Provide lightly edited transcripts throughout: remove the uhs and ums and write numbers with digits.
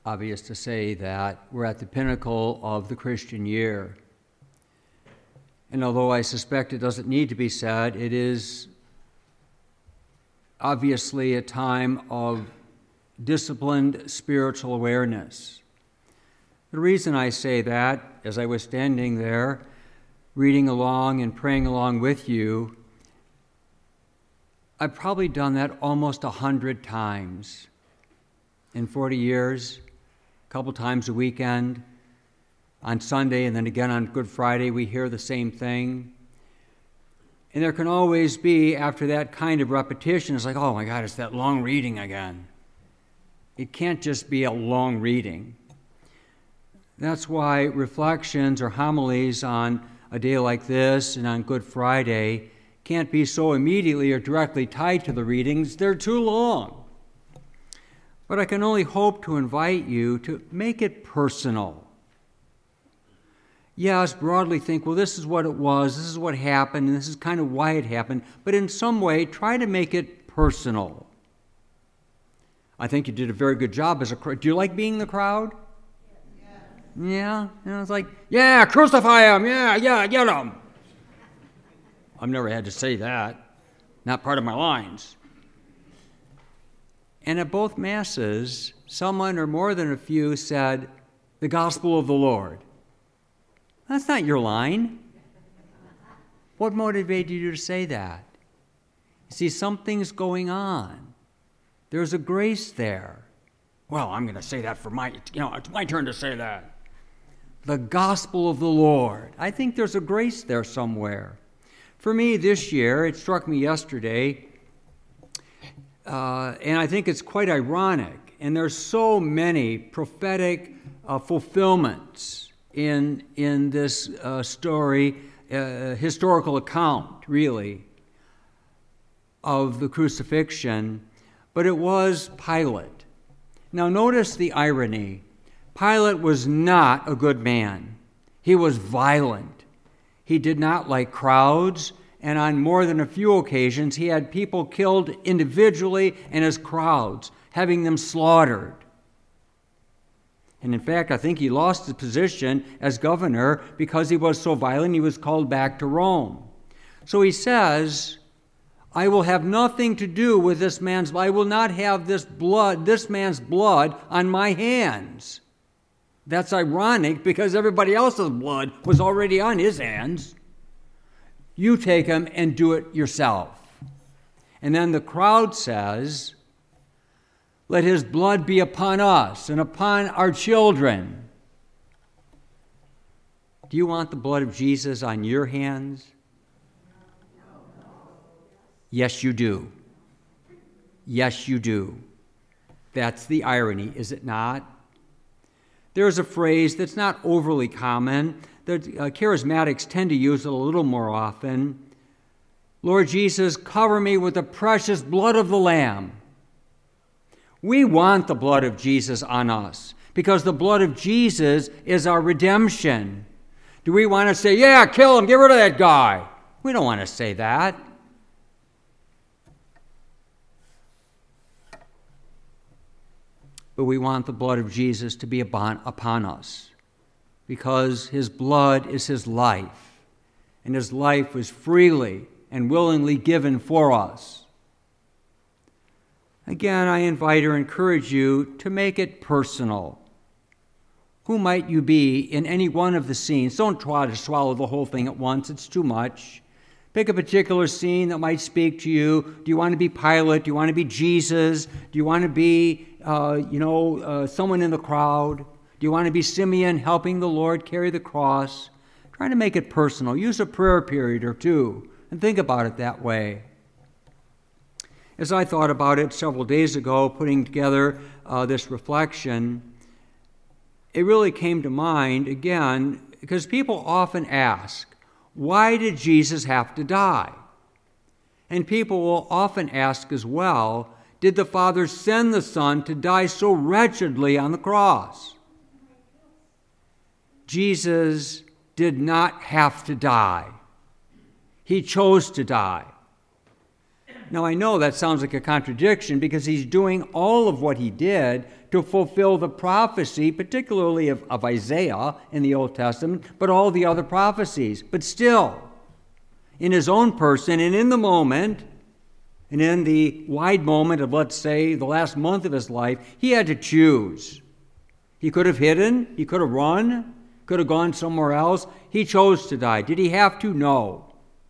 obvious to say that we're at the pinnacle of the Christian year. And although I suspect it doesn't need to be said, it is obviously a time of disciplined spiritual awareness. The reason I say that, as I was standing there, reading along and praying along with you, I've probably done that almost 100 times in 40 years, a couple times a weekend. On Sunday and then again on Good Friday, we hear the same thing. And there can always be, after that kind of repetition, it's like, oh my God, it's that long reading again. It can't just be a long reading. That's why reflections or homilies on a day like this and on Good Friday can't be so immediately or directly tied to the readings. They're too long. But I can only hope to invite you to make it personal. Yes, broadly think, well, this is what it was, this is what happened, and this is kind of why it happened, but in some way, try to make it personal. I think you did a very good job as a crowd. Do you like being the crowd? Yeah? You know, it's like, yeah, crucify him, yeah, get him. I've never had to say that. Not part of my lines. And at both Masses, someone or more than a few said, the gospel of the Lord. That's not your line. What motivated you to say that? You see, something's going on. There's a grace there. Well, I'm going to say that it's my turn to say that. The gospel of the Lord. I think there's a grace there somewhere. For me this year, it struck me yesterday, and I think it's quite ironic, and there's so many prophetic fulfillments in this story, historical account, really, of the crucifixion, but it was Pilate. Now notice the irony. Pilate was not a good man. He was violent. He did not like crowds, and on more than a few occasions, he had people killed individually and as crowds, having them slaughtered. And in fact, I think he lost his position as governor because he was so violent, he was called back to Rome. So he says, I will have nothing to do with this man's blood. I will not have this man's blood on my hands. That's ironic because everybody else's blood was already on his hands. You take him and do it yourself. And then the crowd says, let his blood be upon us and upon our children. Do you want the blood of Jesus on your hands? Yes, you do. Yes, you do. That's the irony, is it not? There's a phrase that's not overly common, that charismatics tend to use it a little more often. Lord Jesus, cover me with the precious blood of the Lamb. We want the blood of Jesus on us because the blood of Jesus is our redemption. Do we want to say, yeah, kill him, get rid of that guy? We don't want to say that. But we want the blood of Jesus to be upon us because his blood is his life, and his life was freely and willingly given for us. Again, I invite or encourage you to make it personal. Who might you be in any one of the scenes? Don't try to swallow the whole thing at once. It's too much. Pick a particular scene that might speak to you. Do you want to be Pilate? Do you want to be Jesus? Do you want to be, someone in the crowd? Do you want to be Simeon helping the Lord carry the cross? Try to make it personal. Use a prayer period or two and think about it that way. As I thought about it several days ago, putting together this reflection, it really came to mind, again, because people often ask, why did Jesus have to die? And people will often ask as well, did the Father send the Son to die so wretchedly on the cross? Jesus did not have to die. He chose to die. Now, I know that sounds like a contradiction because he's doing all of what he did to to fulfill the prophecy, particularly of Isaiah in the Old Testament, but all the other prophecies. But still, in his own person and in the moment, and in the wide moment of, let's say, the last month of his life, he had to choose. He could have hidden, he could have run, could have gone somewhere else. He chose to die. Did he have to? No.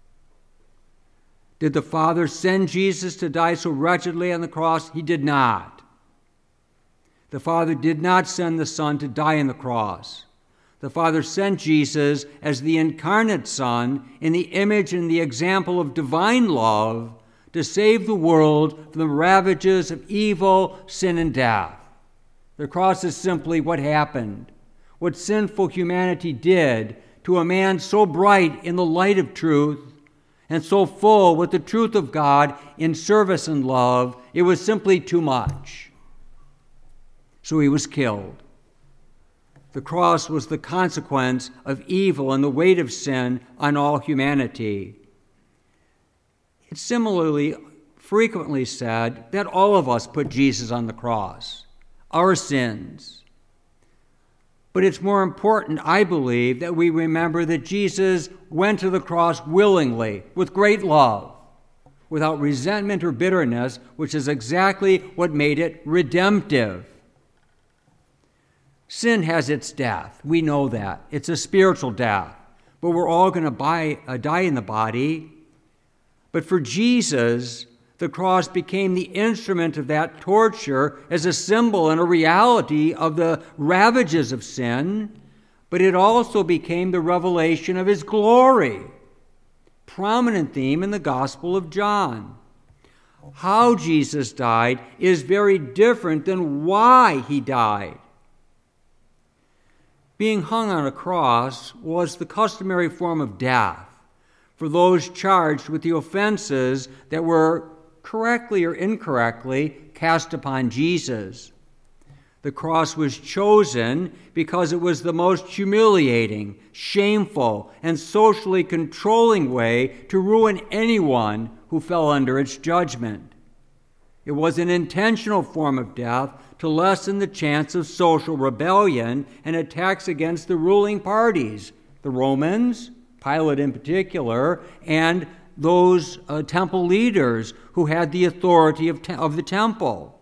Did the Father send Jesus to die so wretchedly on the cross? He did not. The Father did not send the Son to die on the cross. The Father sent Jesus as the incarnate Son in the image and the example of divine love to save the world from the ravages of evil, sin, and death. The cross is simply what happened, what sinful humanity did to a man so bright in the light of truth and so full with the truth of God in service and love. It was simply too much. So he was killed. The cross was the consequence of evil and the weight of sin on all humanity. It's similarly frequently said that all of us put Jesus on the cross, our sins. But it's more important, I believe, that we remember that Jesus went to the cross willingly, with great love, without resentment or bitterness, which is exactly what made it redemptive. Sin has its death. We know that. It's a spiritual death. But we're all going to die in the body. But for Jesus, the cross became the instrument of that torture as a symbol and a reality of the ravages of sin, but it also became the revelation of his glory. Prominent theme in the Gospel of John. How Jesus died is very different than why he died. Being hung on a cross was the customary form of death for those charged with the offenses that were correctly or incorrectly cast upon Jesus. The cross was chosen because it was the most humiliating, shameful, and socially controlling way to ruin anyone who fell under its judgment. It was an intentional form of death to lessen the chance of social rebellion and attacks against the ruling parties, the Romans, Pilate in particular, and those temple leaders who had the authority of the temple.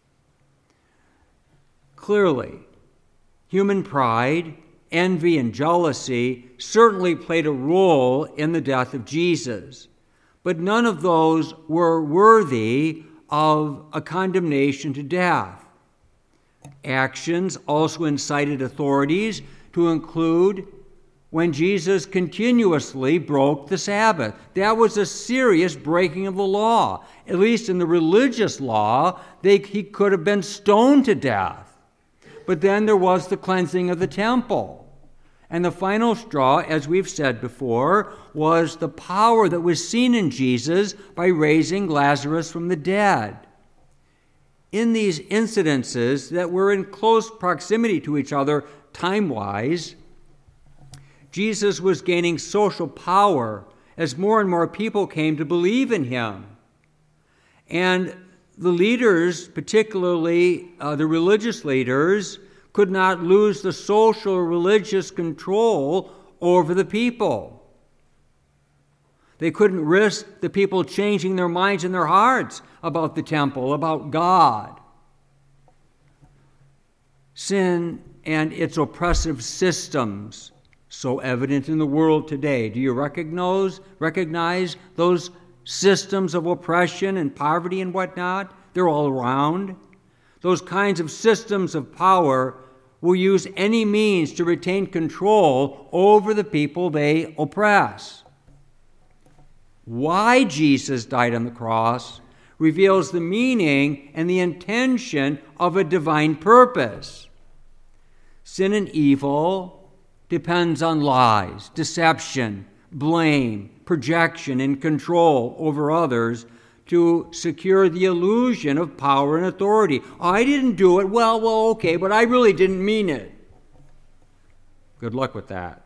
Clearly, human pride, envy, and jealousy certainly played a role in the death of Jesus, but none of those were worthy of a condemnation to death. Actions also incited authorities to include when Jesus continuously broke the Sabbath. That was a serious breaking of the law. At least in the religious law, he could have been stoned to death. But then there was the cleansing of the temple. And the final straw, as we've said before, was the power that was seen in Jesus by raising Lazarus from the dead. In these incidences that were in close proximity to each other time-wise, Jesus was gaining social power as more and more people came to believe in him. And the leaders, particularly the religious leaders, could not lose the social or religious control over the people. They couldn't risk the people changing their minds and their hearts about the temple, about God. Sin and its oppressive systems, so evident in the world today. Do you recognize those systems of oppression and poverty and whatnot? They're all around. Those kinds of systems of power will use any means to retain control over the people they oppress. Why Jesus died on the cross reveals the meaning and the intention of a divine purpose. Sin and evil depends on lies, deception, blame, projection, and control over others to secure the illusion of power and authority. I didn't do it. Well, okay, but I really didn't mean it. Good luck with that.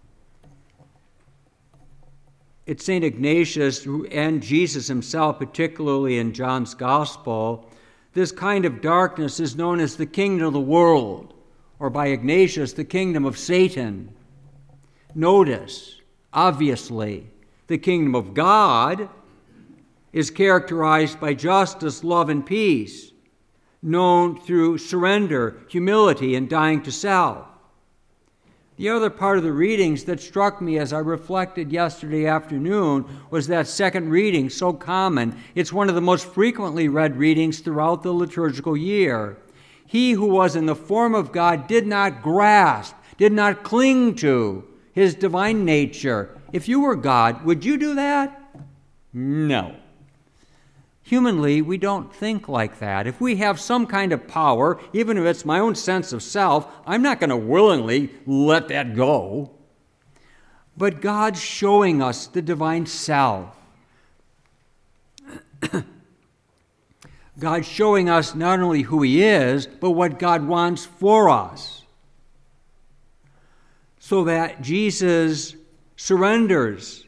It's St. Ignatius and Jesus himself, particularly in John's Gospel, This kind of darkness is known as the kingdom of the world, or by Ignatius, the kingdom of Satan. Notice, obviously, the kingdom of God is characterized by justice, love, and peace, known through surrender, humility, and dying to self. The other part of the readings that struck me as I reflected yesterday afternoon was that second reading, so common. It's one of the most frequently read readings throughout the liturgical year. He who was in the form of God did not grasp, did not cling to his divine nature. If you were God, would you do that? No. Humanly, we don't think like that. If we have some kind of power, even if it's my own sense of self, I'm not going to willingly let that go. But God's showing us the divine self. God's showing us not only who He is, but what God wants for us. So that Jesus surrenders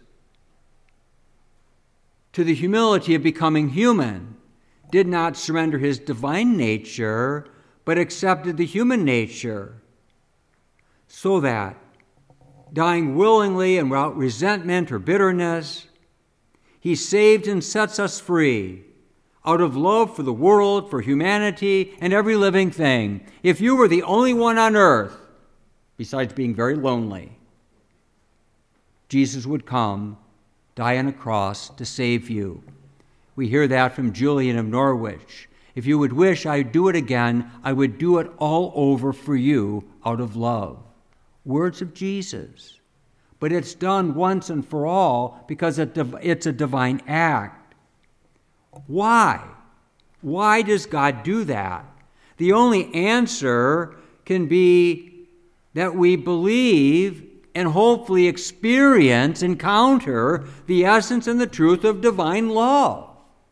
to the humility of becoming human, did not surrender His divine nature, but accepted the human nature, so that, dying willingly and without resentment or bitterness, He saved and sets us free out of love for the world, for humanity, and every living thing. If you were the only one on earth, besides being very lonely, Jesus would come, die on a cross to save you. We hear that from Julian of Norwich. If you would wish I'd do it again, I would do it all over for you out of love. Words of Jesus. But it's done once and for all because it's a divine act. Why? Why does God do that? The only answer can be that we believe and hopefully encounter the essence and the truth of divine love.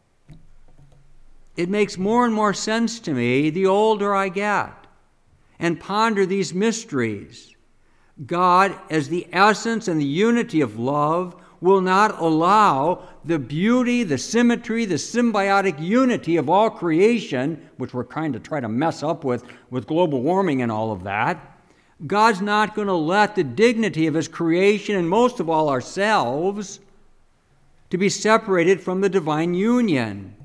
It makes more and more sense to me the older I get and ponder these mysteries. God, as the essence and the unity of love, will not allow the beauty, the symmetry, the symbiotic unity of all creation, which we're trying to try to mess up with global warming and all of that. God's not going to let the dignity of His creation, and most of all ourselves, to be separated from the divine union.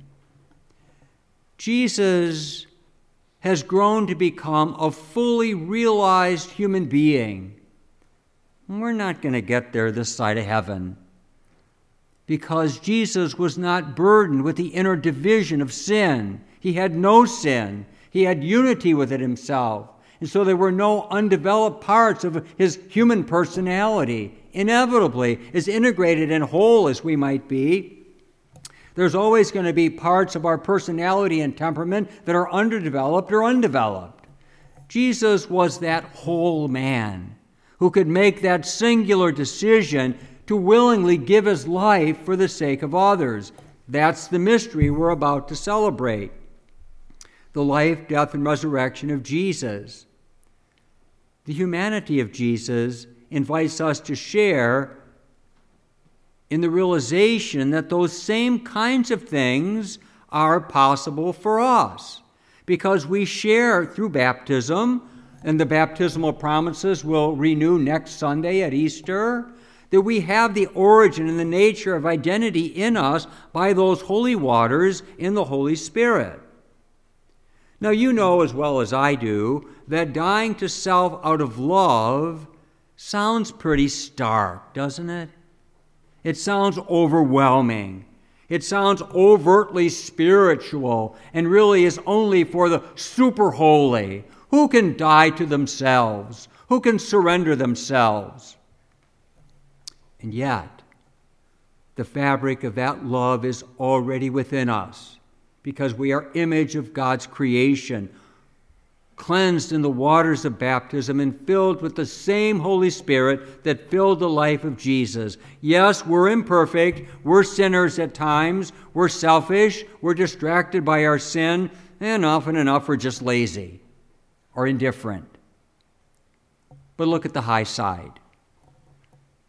Jesus has grown to become a fully realized human being. We're not going to get there this side of heaven because Jesus was not burdened with the inner division of sin. He had no sin. He had unity with it Himself. And so there were no undeveloped parts of His human personality. Inevitably, as integrated and whole as we might be, there's always going to be parts of our personality and temperament that are underdeveloped or undeveloped. Jesus was that whole man who could make that singular decision to willingly give His life for the sake of others. That's the mystery we're about to celebrate. The life, death, and resurrection of Jesus. The humanity of Jesus invites us to share in the realization that those same kinds of things are possible for us because we share through baptism, and the baptismal promises will renew next Sunday at Easter, that we have the origin and the nature of identity in us by those holy waters in the Holy Spirit. Now, you know as well as I do that dying to self out of love sounds pretty stark, doesn't it? It sounds overwhelming. It sounds overtly spiritual and really is only for the super holy. Who can die to themselves? Who can surrender themselves? And yet, the fabric of that love is already within us, because we are image of God's creation, cleansed in the waters of baptism and filled with the same Holy Spirit that filled the life of Jesus. Yes, we're imperfect, we're sinners at times, we're selfish, we're distracted by our sin, and often enough we're just lazy or indifferent. But look at the high side.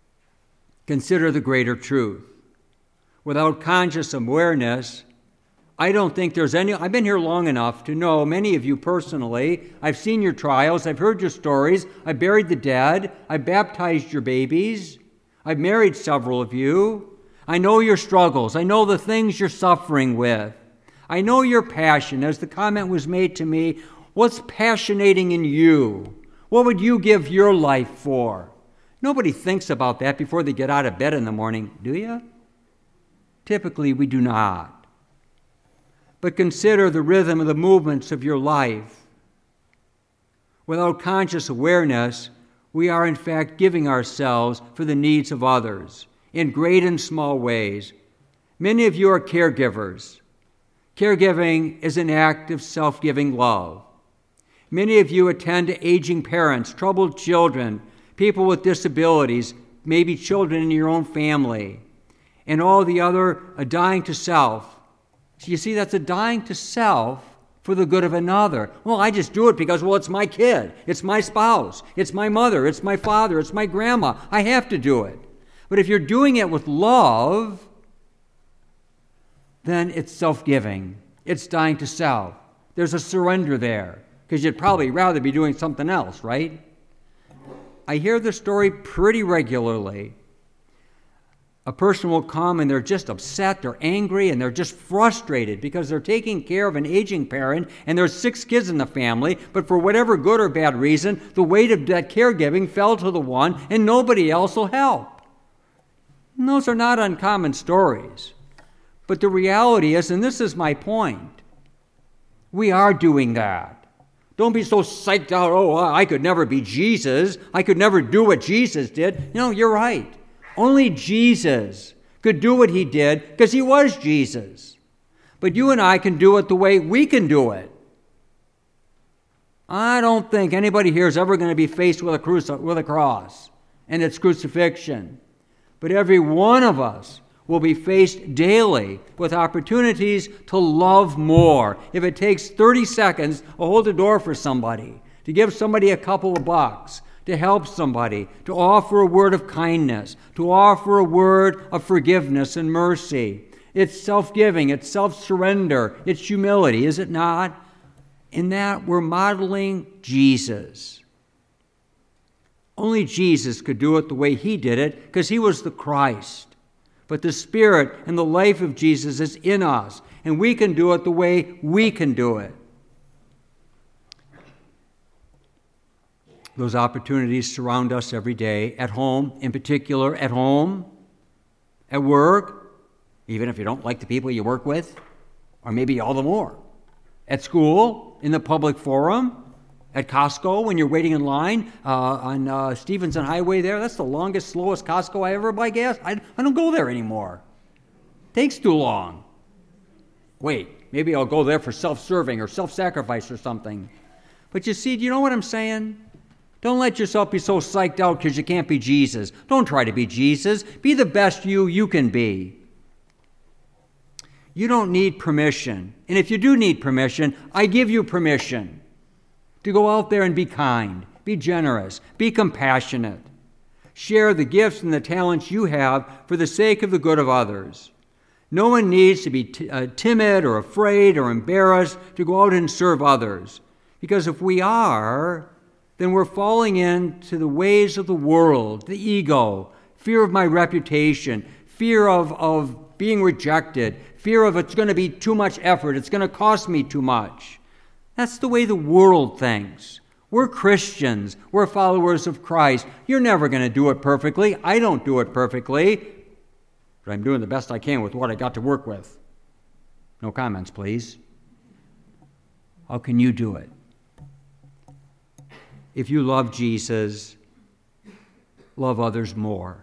Consider the greater truth. Without conscious awareness, I don't think there's any, I've been here long enough to know many of you personally. I've seen your trials. I've heard your stories. I've buried the dead. I've baptized your babies. I've married several of you. I know your struggles. I know the things you're suffering with. I know your passion. As the comment was made to me, what's passionating in you? What would you give your life for? Nobody thinks about that before they get out of bed in the morning, do you? Typically, we do not. But consider the rhythm of the movements of your life. Without conscious awareness, we are in fact giving ourselves for the needs of others in great and small ways. Many of you are caregivers. Caregiving is an act of self-giving love. Many of you attend to aging parents, troubled children, people with disabilities, maybe children in your own family, and all the other dying to self. So you see, that's a dying to self for the good of another. Well, I just do it because, well, it's my kid, it's my spouse, it's my mother, it's my father, it's my grandma. I have to do it. But if you're doing it with love, then it's self-giving. It's dying to self. There's a surrender there, because you'd probably rather be doing something else, right? I hear the story pretty regularly. A person will come and they're just upset, they're angry, and they're just frustrated because they're taking care of an aging parent and there's 6 kids in the family, but for whatever good or bad reason, the weight of that caregiving fell to the one and nobody else will help. And those are not uncommon stories. But the reality is, and this is my point, we are doing that. Don't be so psyched out, oh, I could never be Jesus. I could never do what Jesus did. No, you're right. Only Jesus could do what he did because he was Jesus. But you and I can do it the way we can do it. I don't think anybody here is ever going to be faced with a cross and its crucifixion. But every one of us will be faced daily with opportunities to love more. If it takes 30 seconds to hold the door for somebody, to give somebody a couple of bucks, to help somebody, to offer a word of kindness, to offer a word of forgiveness and mercy. It's self-giving, it's self-surrender, it's humility, is it not? In that we're modeling Jesus. Only Jesus could do it the way he did it because he was the Christ. But the Spirit and the life of Jesus is in us, and we can do it the way we can do it. Those opportunities surround us every day, at home, in particular, at home, at work, even if you don't like the people you work with, or maybe all the more. At school, in the public forum, at Costco when you're waiting in line on Stevenson Highway there. That's the longest, slowest Costco I ever buy gas. I don't go there anymore. Takes too long. Wait, maybe I'll go there for self-serving or self-sacrifice or something. But you see, do you know what I'm saying? Don't let yourself be so psyched out because you can't be Jesus. Don't try to be Jesus. Be the best you can be. You don't need permission. And if you do need permission, I give you permission to go out there and be kind, be generous, be compassionate. Share the gifts and the talents you have for the sake of the good of others. No one needs to be timid or afraid or embarrassed to go out and serve others. Because if we are, then we're falling into the ways of the world, the ego, fear of my reputation, fear of being rejected, fear of it's going to be too much effort, it's going to cost me too much. That's the way the world thinks. We're Christians. We're followers of Christ. You're never going to do it perfectly. I don't do it perfectly. But I'm doing the best I can with what I got to work with. No comments, please. How can you do it? If you love Jesus, love others more.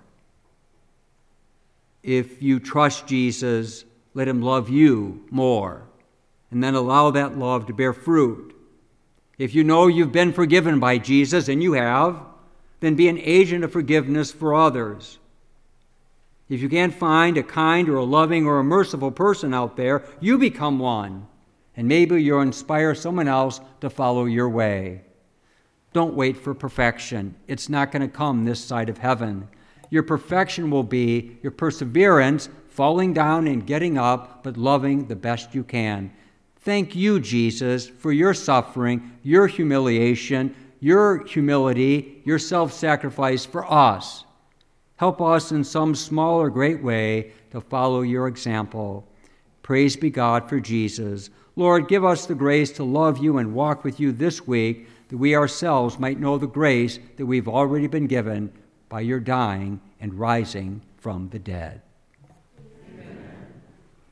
If you trust Jesus, let him love you more. And then allow that love to bear fruit. If you know you've been forgiven by Jesus, and you have, then be an agent of forgiveness for others. If you can't find a kind or a loving or a merciful person out there, you become one. And maybe you'll inspire someone else to follow your way. Don't wait for perfection. It's not going to come this side of heaven. Your perfection will be your perseverance, falling down and getting up, but loving the best you can. Thank you, Jesus, for your suffering, your humiliation, your humility, your self-sacrifice for us. Help us in some small or great way to follow your example. Praise be God for Jesus. Lord, give us the grace to love you and walk with you this week, that we ourselves might know the grace that we've already been given by your dying and rising from the dead.